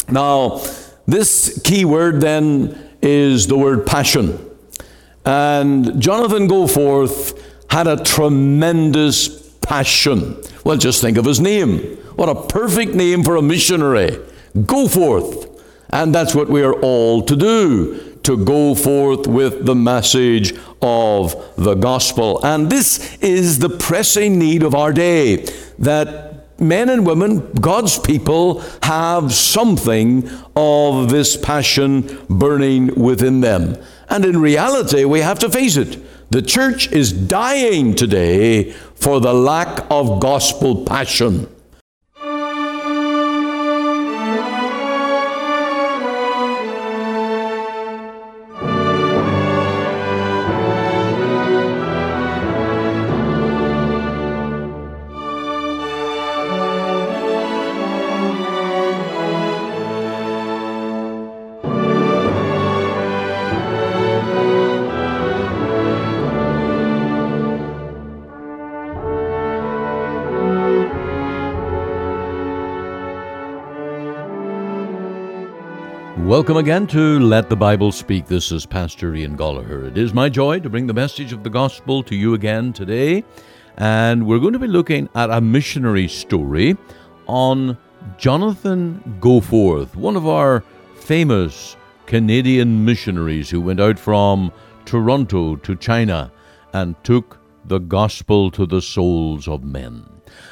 Now, this key word then is the word passion. And Jonathan Goforth had a tremendous passion. Well, just think of his name. What a perfect name for a missionary. Go forth. And that's what we are all to do, to go forth with the message of the gospel. And this is the pressing need of our day, that men and women, God's people, have something of this passion burning within them. And in reality, we have to face it. The church is dying today for the lack of gospel passion. Welcome again to Let the Bible Speak. This is Pastor Ian Gollaher. It is my joy to bring the message of the gospel to you again today. And we're going to be looking at a missionary story on Jonathan Goforth, one of our famous Canadian missionaries who went out from Toronto to China and took the gospel to the souls of men.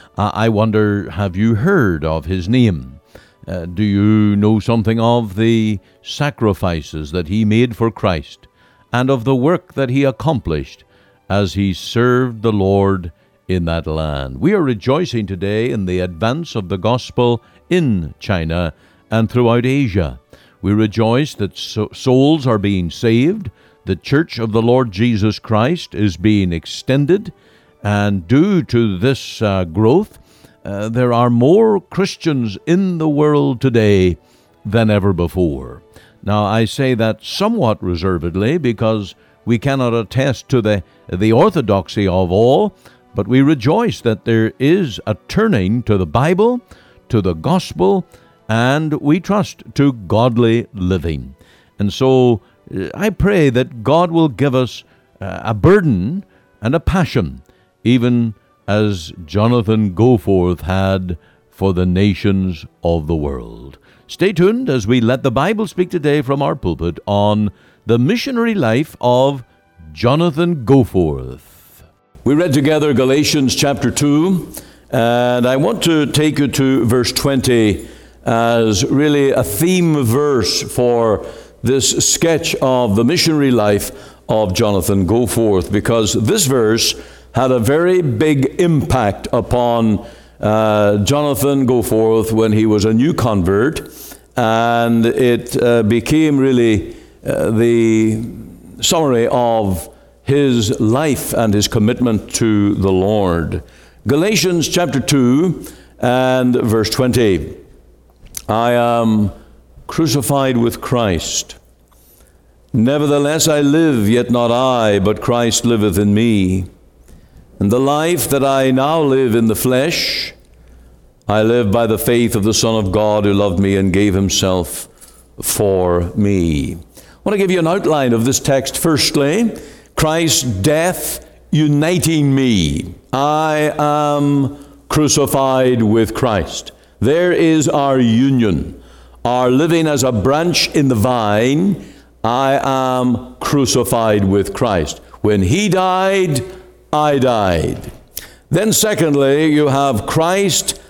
I wonder, have you heard of his name? Do you know something of the sacrifices that he made for Christ and of the work that he accomplished as he served the Lord in that land? We are rejoicing today in the advance of the gospel in China and throughout Asia. We rejoice that souls are being saved, the Church of the Lord Jesus Christ is being extended, and due to this growth, there are more Christians in the world today than ever before. Now, I say that somewhat reservedly because we cannot attest to the orthodoxy of all, but we rejoice that there is a turning to the Bible, to the gospel, and we trust to godly living. And so I pray that God will give us a burden and a passion, even as Jonathan Goforth had for the nations of the world. Stay tuned as we let the Bible speak today from our pulpit on the missionary life of Jonathan Goforth. We read together Galatians chapter 2, and I want to take you to verse 20 as really a theme verse for this sketch of the missionary life of Jonathan Goforth, because this verse had a very big impact upon Jonathan Goforth when he was a new convert, and it became really the summary of his life and his commitment to the Lord. Galatians chapter 2 and verse 20. I am crucified with Christ. Nevertheless I live, yet not I, but Christ liveth in me. And the life that I now live in the flesh, I live by the faith of the Son of God who loved me and gave himself for me. I want to give you an outline of this text. Firstly, Christ's death uniting me. I am crucified with Christ. There is our union, our living as a branch in the vine. I am crucified with Christ. When he died, I died. Then secondly, you have Christ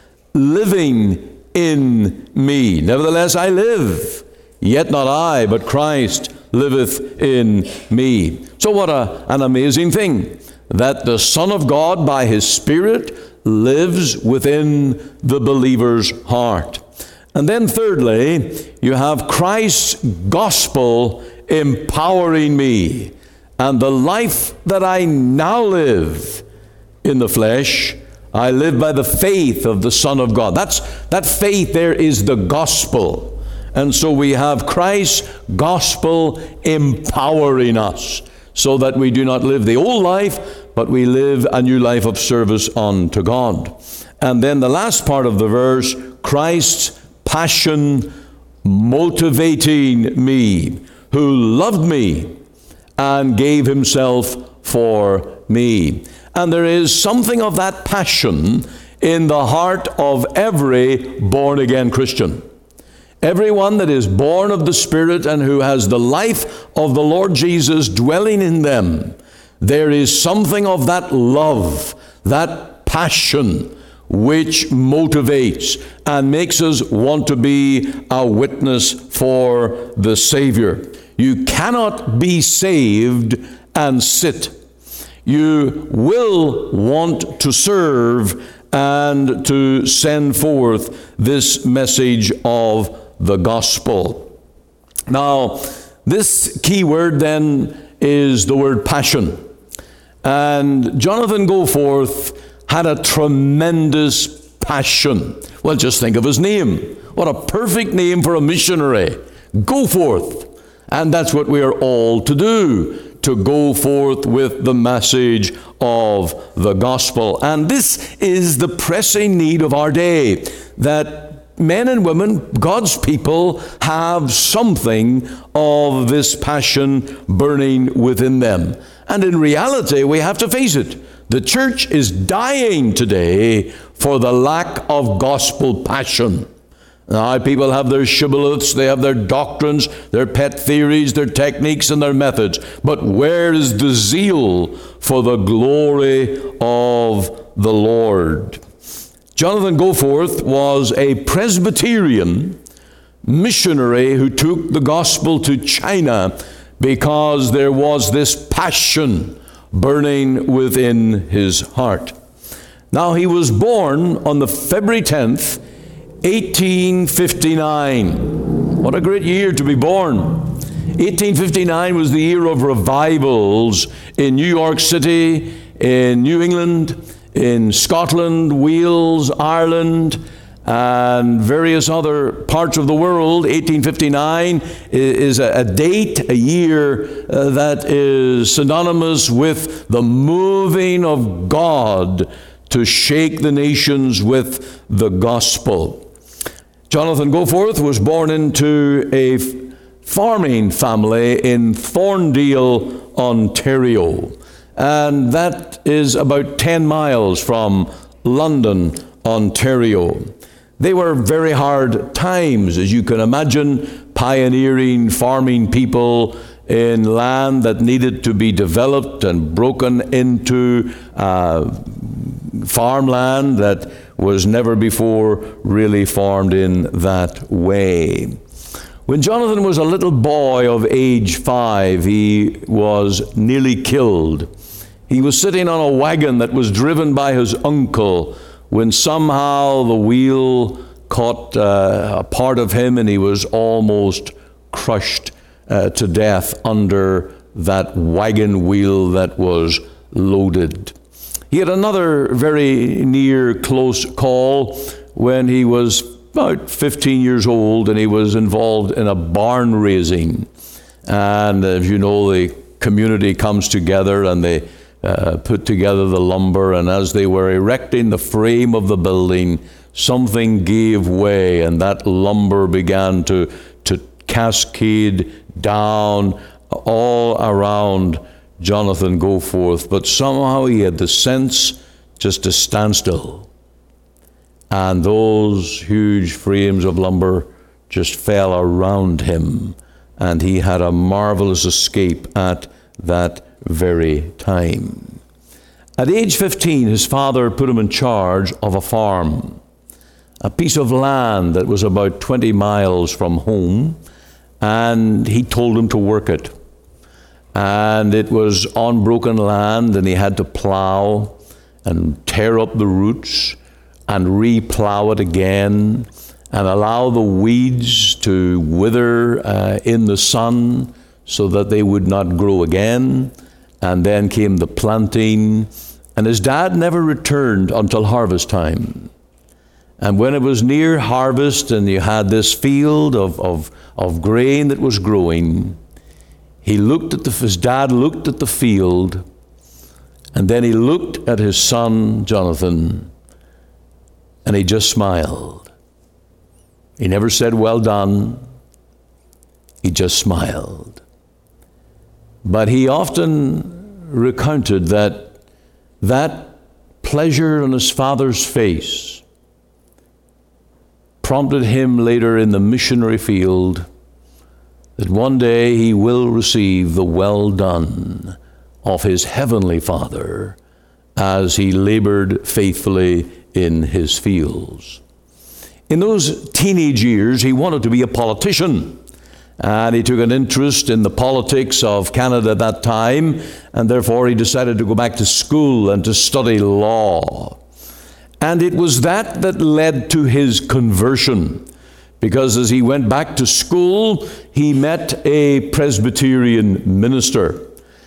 living in me. Nevertheless, I live, yet not I, but Christ liveth in me. So what an amazing thing, that the Son of God by his Spirit lives within the believer's heart. And then thirdly, you have Christ's gospel empowering me. And the life that I now live in the flesh, I live by the faith of the Son of God. That faith there is the gospel. And so we have Christ's gospel empowering us so that we do not live the old life, but we live a new life of service unto God. And then the last part of the verse, Christ's passion motivating me, who loved me and gave himself for me. And there is something of that passion in the heart of every born-again Christian. Everyone that is born of the Spirit and who has the life of the Lord Jesus dwelling in them, there is something of that love, that passion, which motivates and makes us want to be a witness for the Savior. You cannot be saved and sit. You will want to serve and to send forth this message of the gospel. Now, this key word then is the word passion. And Jonathan Goforth had a tremendous passion. Well, just think of his name. What a perfect name for a missionary. Goforth. And that's what we are all to do, to go forth with the message of the gospel. And this is the pressing need of our day, that men and women, God's people, have something of this passion burning within them. And in reality, we have to face it. The church is dying today for the lack of gospel passion. Now, people have their shibboleths, they have their doctrines, their pet theories, their techniques, and their methods. But where is the zeal for the glory of the Lord? Jonathan Goforth was a Presbyterian missionary who took the gospel to China because there was this passion burning within his heart. Now, he was born on the February 10th, 1859. What a great year to be born. 1859 was the year of revivals in New York City, in New England, in Scotland, Wales, Ireland, and various other parts of the world. 1859 is a date, a year that is synonymous with the moving of God to shake the nations with the gospel. Jonathan Goforth was born into a farming family in Thorndale, Ontario. And that is about 10 miles from London, Ontario. They were very hard times, as you can imagine, pioneering farming people in land that needed to be developed and broken into farmland that was never before really farmed in that way. When Jonathan was a little boy of age 5, he was nearly killed. He was sitting on a wagon that was driven by his uncle when somehow the wheel caught a part of him and he was almost crushed to death under that wagon wheel that was loaded. He had another very near close call when he was about 15 years old and he was involved in a barn raising. And as you know, the community comes together and they put together the lumber, and as they were erecting the frame of the building, something gave way and that lumber began to cascade down all around Jonathan Goforth. But somehow he had the sense just to stand still. And those huge frames of lumber just fell around him, and he had a marvelous escape at that very time. At age 15, his father put him in charge of a farm, a piece of land that was about 20 miles from home, and he told him to work it. And it was unbroken land, and he had to plow and tear up the roots and re-plow it again and allow the weeds to wither in the sun so that they would not grow again. And then came the planting, and his dad never returned until harvest time. And when it was near harvest and you had this field of grain that was growing, his dad looked at the field, and then he looked at his son, Jonathan, and he just smiled. He never said, "Well done." he just smiled. But he often recounted that pleasure on his father's face prompted him later in the missionary field that one day he will receive the well done of his heavenly Father as he labored faithfully in his fields. In those teenage years, he wanted to be a politician, and he took an interest in the politics of Canada at that time, and therefore he decided to go back to school and to study law. And it was that led to his conversion, because as he went back to school, he met a Presbyterian minister.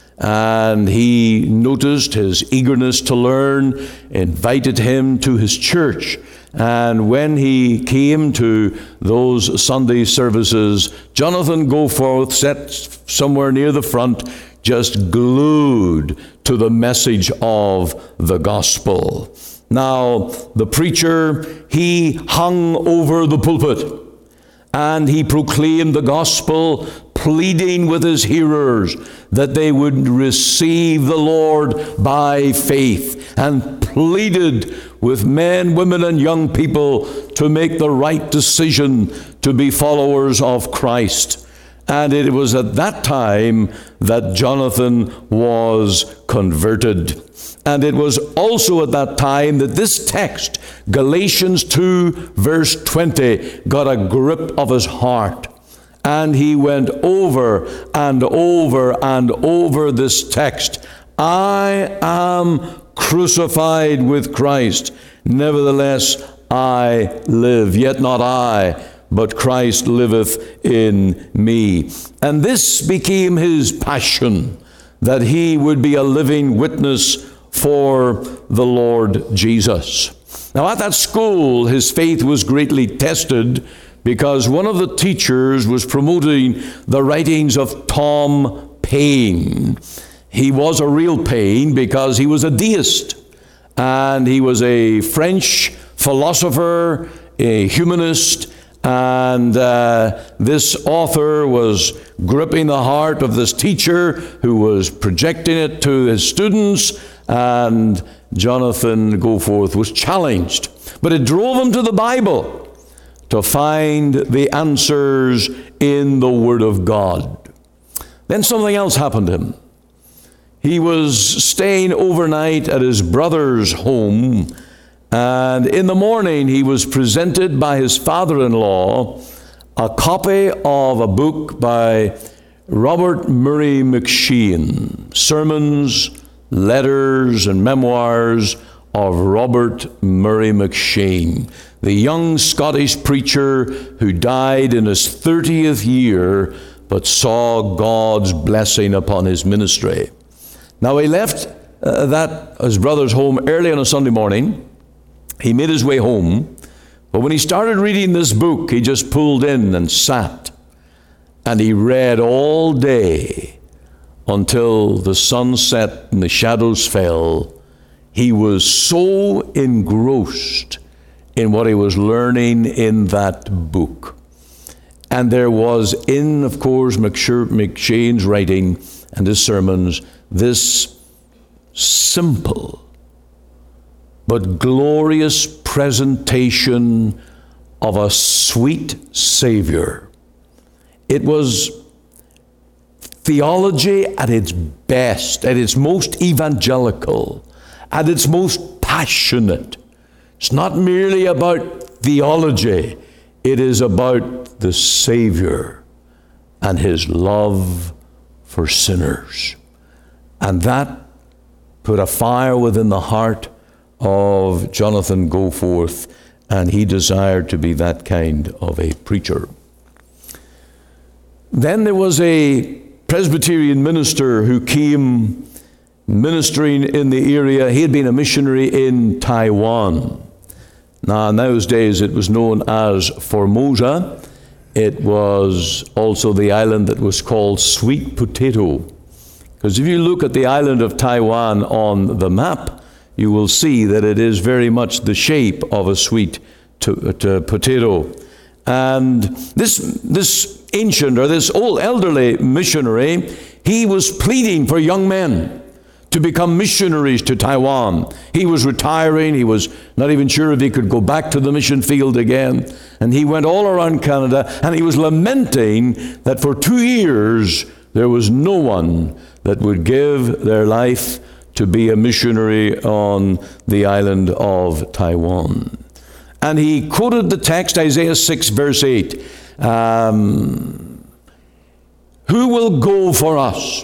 And he noticed his eagerness to learn, invited him to his church. And when he came to those Sunday services, Jonathan Goforth sat somewhere near the front, just glued to the message of the gospel. Now, the preacher, he hung over the pulpit, and he proclaimed the gospel, pleading with his hearers that they would receive the Lord by faith, and pleaded with men, women, and young people to make the right decision to be followers of Christ. And it was at that time that Jonathan was converted. And it was also at that time that this text, Galatians 2, verse 20, got a grip of his heart. And he went over and over and over this text. I am crucified with Christ. Nevertheless, I live. Yet not I, but Christ liveth in me. And this became his passion, that he would be a living witness for the Lord Jesus. Now, at that school, his faith was greatly tested, because one of the teachers was promoting the writings of Tom Paine. He was a real Paine because he was a deist, and he was a French philosopher, a humanist, and this author was gripping the heart of this teacher who was projecting it to his students, and Jonathan Goforth was challenged. But it drove him to the Bible to find the answers in the Word of God. Then something else happened to him. He was staying overnight at his brother's home, and in the morning he was presented by his father-in-law a copy of a book by Robert Murray M'Cheyne, Sermons, Letters, and Memoirs of Robert Murray M'Cheyne, the young Scottish preacher who died in his 30th year but saw God's blessing upon his ministry. Now, he left his brother's home early on a Sunday morning. He made his way home, but when he started reading this book, he just pulled in and sat, and he read all day until the sun set and the shadows fell. He was so engrossed in what he was learning in that book. And there was in, of course, M'Cheyne's writing and his sermons, this simple but glorious presentation of a sweet Savior. It was theology at its best, at its most evangelical, at its most passionate. It's not merely about theology, it is about the Savior and his love for sinners. And that put a fire within the heart of Jonathan Goforth, and he desired to be that kind of a preacher. Then there was a Presbyterian minister who came ministering in the area. He had been a missionary in Taiwan. Now, in those days, it was known as Formosa. It was also the island that was called Sweet Potato. Because if you look at the island of Taiwan on the map, you will see that it is very much the shape of a sweet potato. And this ancient, or this old elderly missionary, he was pleading for young men to become missionaries to Taiwan. He was retiring. He was not even sure if he could go back to the mission field again. And he went all around Canada, and he was lamenting that for 2 years there was no one that would give their life to be a missionary on the island of Taiwan. And he quoted the text, Isaiah 6, verse 8. Who will go for us?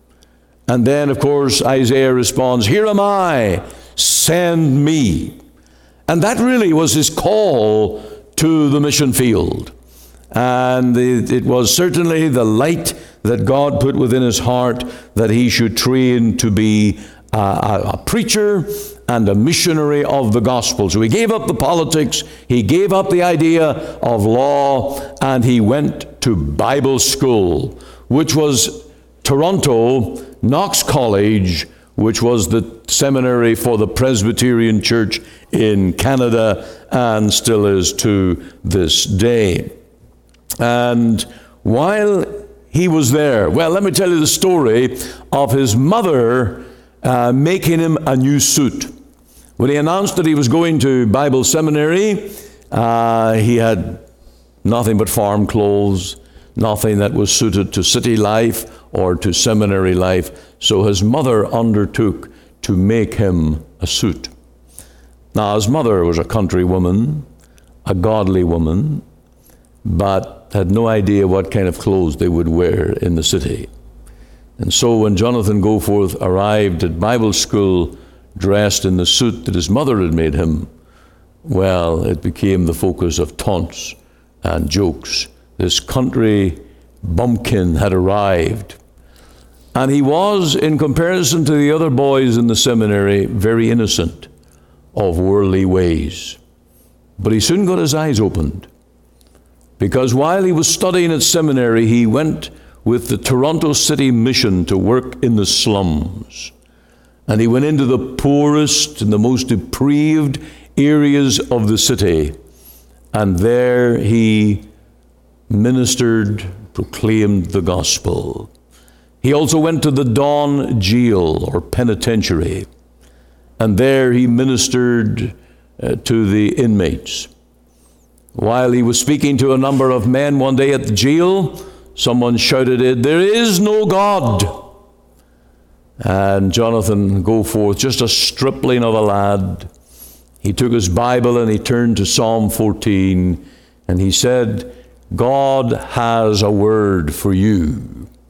And then, of course, Isaiah responds, here am I, send me. And that really was his call to the mission field. And it was certainly the light that God put within his heart that he should train to be a preacher and a missionary of the gospel. So he gave up the politics, he gave up the idea of law, and he went to Bible school, which was Toronto Knox College, which was the seminary for the Presbyterian Church in Canada and still is to this day. And while he was there, well, let me tell you the story of his mother making him a new suit. When he announced that he was going to Bible seminary, he had nothing but farm clothes, nothing that was suited to city life or to seminary life. So his mother undertook to make him a suit. Now, his mother was a country woman, a godly woman, but had no idea what kind of clothes they would wear in the city. And so when Jonathan Goforth arrived at Bible school dressed in the suit that his mother had made him, well, it became the focus of taunts and jokes. This country bumpkin had arrived. And he was, in comparison to the other boys in the seminary, very innocent of worldly ways. But he soon got his eyes opened, because while he was studying at seminary, he went with the Toronto City Mission to work in the slums. And he went into the poorest and the most depraved areas of the city. And there he ministered, proclaimed the gospel. He also went to the Don Jail, or penitentiary, and there he ministered to the inmates. While he was speaking to a number of men one day at the jail, someone shouted, "There is no God." And Jonathan Goforth, just a stripling of a lad, he took his Bible and he turned to Psalm 14, and he said, "God has a word for you.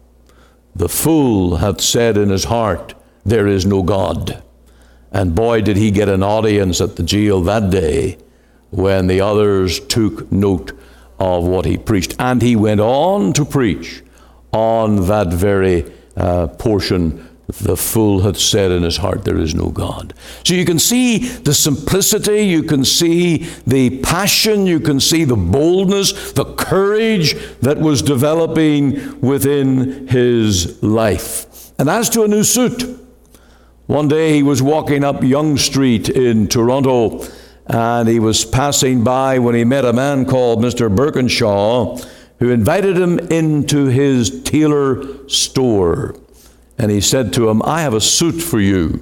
The fool hath said in his heart, there is no God." And boy, did he get an audience at the jail that day when the others took note of what he preached. And he went on to preach on that very portion. The fool hath said in his heart, there is no God. So you can see the simplicity, you can see the passion, you can see the boldness, the courage that was developing within his life. And as to a new suit, one day he was walking up Yonge Street in Toronto, and he was passing by when he met a man called Mr. Birkinshaw, who invited him into his tailor store. And he said to him, "I have a suit for you."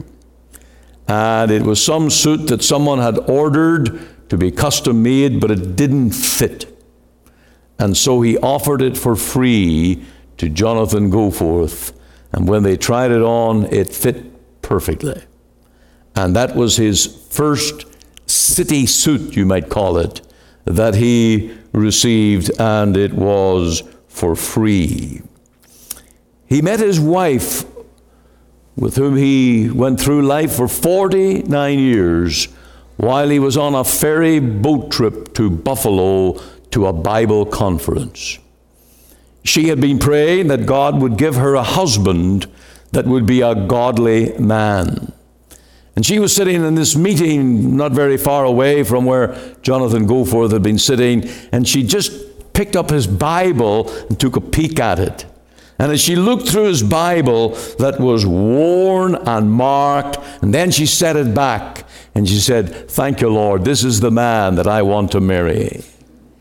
And it was some suit that someone had ordered to be custom made, but it didn't fit. And so he offered it for free to Jonathan Goforth. And when they tried it on, it fit perfectly. And that was his first city suit, you might call it, that he received, and it was for free. He met his wife, with whom he went through life for 49 years, while he was on a ferry boat trip to Buffalo to a Bible conference. She had been praying that God would give her a husband that would be a godly man. And she was sitting in this meeting not very far away from where Jonathan Goforth had been sitting, and she just picked up his Bible and took a peek at it. And as she looked through his Bible that was worn and marked, and then she set it back, and she said, "Thank you, Lord, this is the man that I want to marry."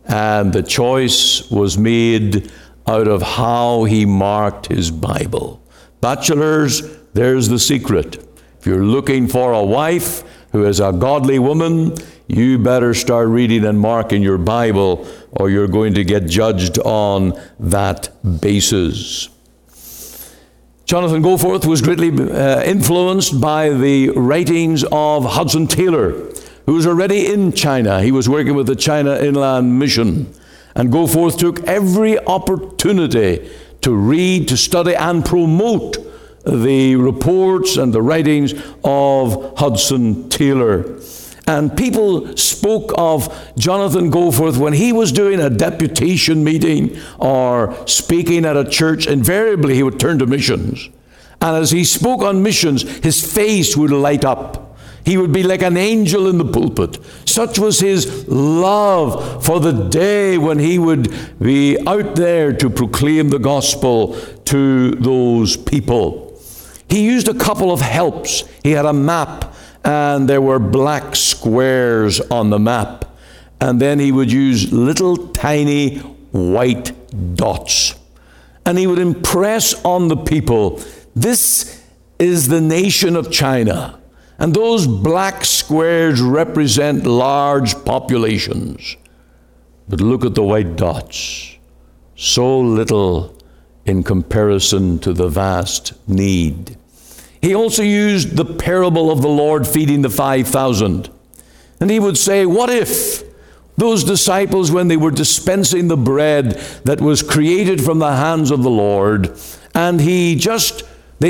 And the choice was made out of how he marked his Bible. Bachelors, there's the secret. If you're looking for a wife who is a godly woman, you better start reading and marking your Bible, or you're going to get judged on that basis. Jonathan Goforth was greatly influenced by the writings of Hudson Taylor, who was already in China. He was working with the China Inland Mission. And Goforth took every opportunity to read, to study, and promote the reports and the writings of Hudson Taylor. And people spoke of Jonathan Goforth when he was doing a deputation meeting or speaking at a church. Invariably, he would turn to missions. And as he spoke on missions, his face would light up. He would be like an angel in the pulpit. Such was his love for the day when he would be out there to proclaim the gospel to those people. He used a couple of helps. He had a map, and there were black squares on the map. And then he would use little tiny white dots. And he would impress on the people, this is the nation of China. And those black squares represent large populations. But look at the white dots. So little in comparison to the vast need. He also used the parable of the Lord feeding the 5,000. And he would say, what if those disciples, when they were dispensing the bread that was created from the hands of the Lord, and they just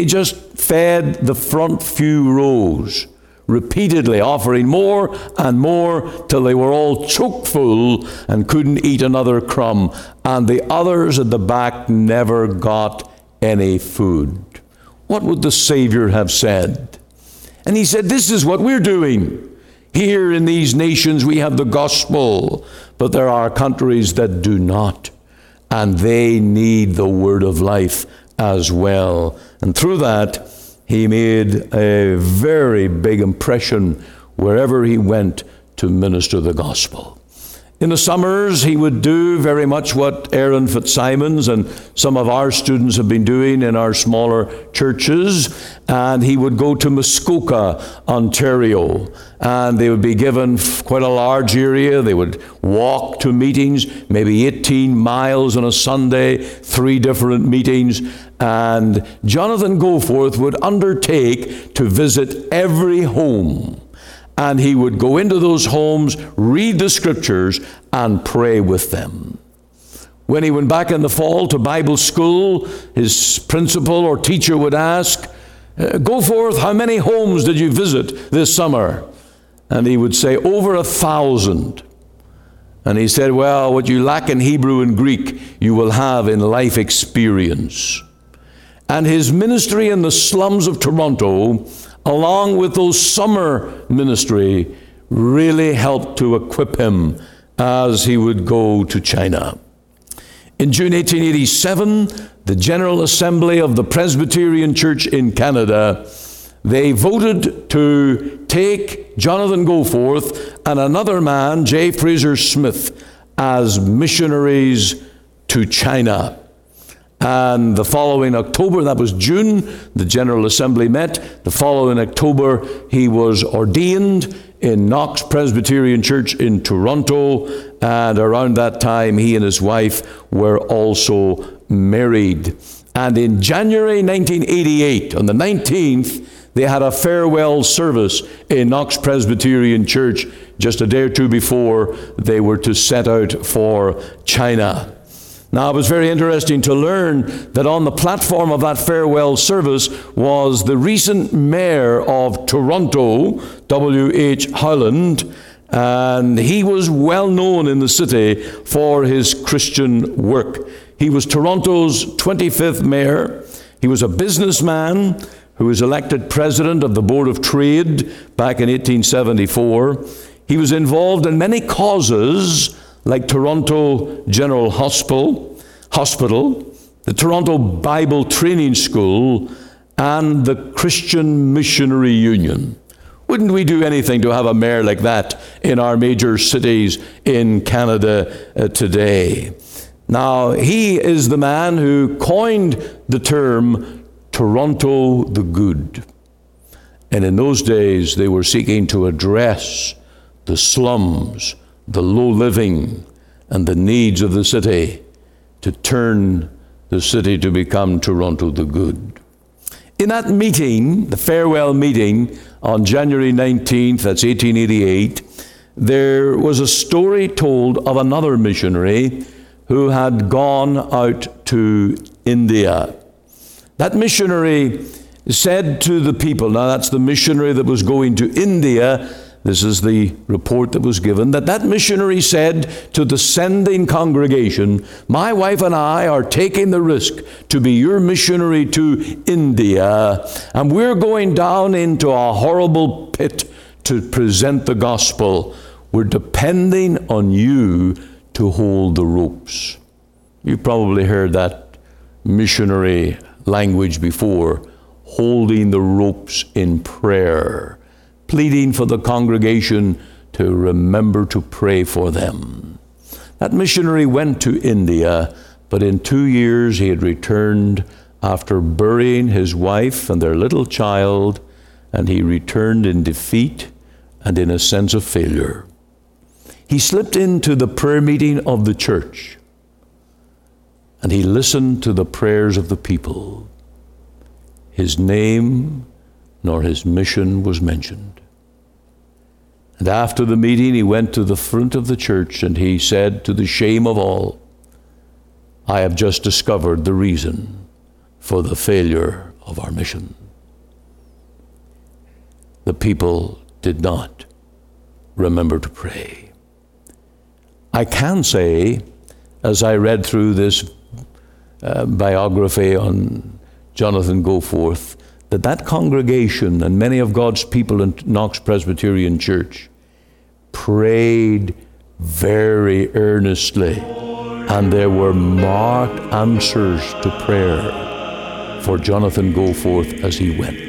fed the front few rows, repeatedly offering more and more till they were all choke full and couldn't eat another crumb, and the others at the back never got any food. What would the Savior have said? And he said, this is what we're doing. Here in these nations we have the gospel, but there are countries that do not, and they need the word of life as well. And through that, he made a very big impression wherever he went to minister the gospel. In the summers, he would do very much what Aaron Fitzsimons and some of our students have been doing in our smaller churches. And he would go to Muskoka, Ontario, and they would be given quite a large area. They would walk to meetings, maybe 18 miles on a Sunday, 3 different meetings. And Jonathan Goforth would undertake to visit every home. And he would go into those homes, read the scriptures, and pray with them. When he went back in the fall to Bible school, his principal or teacher would ask, Goforth, how many homes did you visit this summer? And he would say, over 1,000. And he said, well, what you lack in Hebrew and Greek, you will have in life experience. And his ministry in the slums of Toronto, along with those summer ministry, really helped to equip him as he would go to China. In June 1887, the General Assembly of the Presbyterian Church in Canada, they voted to take Jonathan Goforth and another man, J. Fraser Smith, as missionaries to China. And the following October, that was June, the General Assembly met. The following October, he was ordained in Knox Presbyterian Church in Toronto. And around that time, he and his wife were also married. And in January 1988, on the 19th, they had a farewell service in Knox Presbyterian Church just a day or two before they were to set out for China. Now, it was very interesting to learn that on the platform of that farewell service was the recent mayor of Toronto, W.H. Howland, and he was well known in the city for his Christian work. He was Toronto's 25th mayor. He was a businessman who was elected president of the Board of Trade back in 1874. He was involved in many causes like Toronto General Hospital, the Toronto Bible Training School, and the Christian Missionary Union. Wouldn't we do anything to have a mayor like that in our major cities in Canada today? Now, he is the man who coined the term Toronto the Good. And in those days, they were seeking to address the slums, the low living, and the needs of the city, to turn the city to become Toronto the Good. In that meeting, the farewell meeting on January 19th, that's 1888, there was a story told of another missionary who had gone out to India. That missionary said to the people, now that's the missionary that was going to India, this is the report that was given, that missionary said to the sending congregation, my wife and I are taking the risk to be your missionary to India, and we're going down into a horrible pit to present the gospel. We're depending on you to hold the ropes. You've probably heard that missionary language before, holding the ropes in prayer, pleading for the congregation to remember to pray for them. That missionary went to India, but in 2 years he had returned after burying his wife and their little child, and he returned in defeat and in a sense of failure. He slipped into the prayer meeting of the church, and he listened to the prayers of the people. His name nor his mission was mentioned. And after the meeting, he went to the front of the church and he said, to the shame of all, I have just discovered the reason for the failure of our mission. The people did not remember to pray. I can say, as I read through this biography on Jonathan Goforth, that congregation and many of God's people in Knox Presbyterian Church prayed very earnestly, and there were marked answers to prayer for Jonathan Goforth as he went.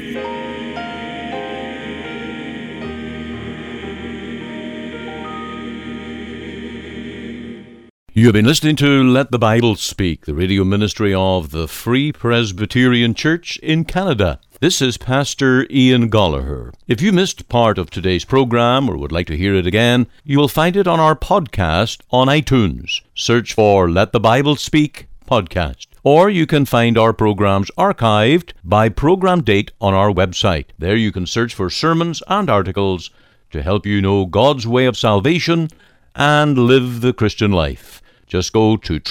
You have been listening to Let the Bible Speak, the radio ministry of the Free Presbyterian Church in Canada. This is Pastor Ian Gollaher. If you missed part of today's program or would like to hear it again, you will find it on our podcast on iTunes. Search for Let the Bible Speak podcast. Or you can find our programs archived by program date on our website. There you can search for sermons and articles to help you know God's way of salvation and live the Christian life. Just go to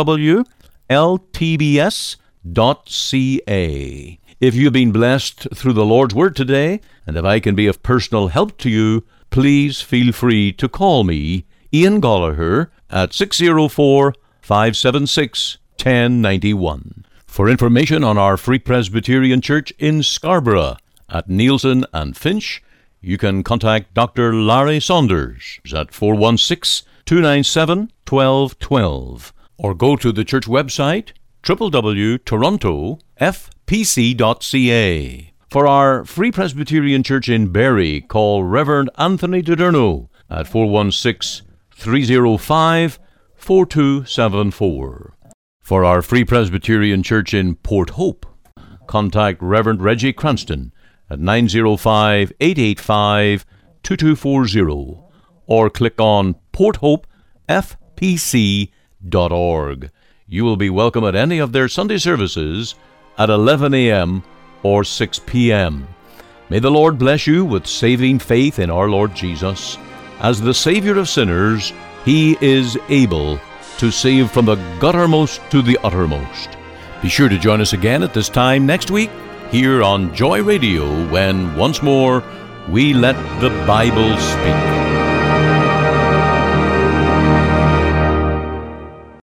www.ltbs.ca. If you've been blessed through the Lord's Word today, and if I can be of personal help to you, please feel free to call me, Ian Gollaher, at 604-576-1091. For information on our Free Presbyterian Church in Scarborough, at Nielsen and Finch, you can contact Dr. Larry Saunders at 416-297-1212, or go to the church website, www.torontofpc.ca. For our Free Presbyterian Church in Barrie, call Reverend Anthony Diderno at 416-305-4274. For our Free Presbyterian Church in Port Hope, contact Reverend Reggie Cranston at 905-885-2240, or click on porthopefpc.org. You will be welcome at any of their Sunday services at 11 a.m. or 6 p.m. May the Lord bless you with saving faith in our Lord Jesus. As the Savior of sinners, He is able to save from the guttermost to the uttermost. Be sure to join us again at this time next week here on Joy Radio when once more we let the Bible speak.